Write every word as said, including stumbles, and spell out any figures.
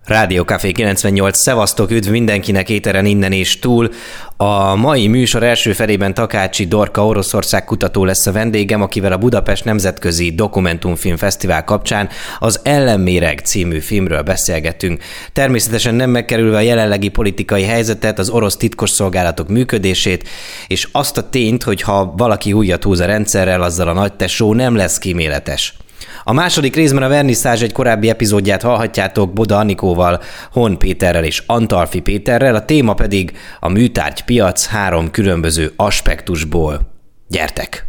Rádió Café kilencvennyolc, szevasztok, üdv mindenkinek éteren innen és túl. A mai műsor első felében Takácsi Dorka Oroszország kutató lesz a vendégem, akivel a Budapest Nemzetközi Dokumentumfilm Fesztivál kapcsán az Ellenméreg című filmről beszélgetünk. Természetesen nem megkerülve a jelenlegi politikai helyzetet, az orosz titkosszolgálatok működését, és azt a tényt, hogy ha valaki újat húz a rendszerrel, azzal a nagytesó nem lesz kíméletes. A második részben a verniszázs egy korábbi epizódját hallhatjátok Boda Anikóval, Hon Péterrel és Antalfi Péterrel, a téma pedig a műtárgypiac három különböző aspektusból. Gyertek!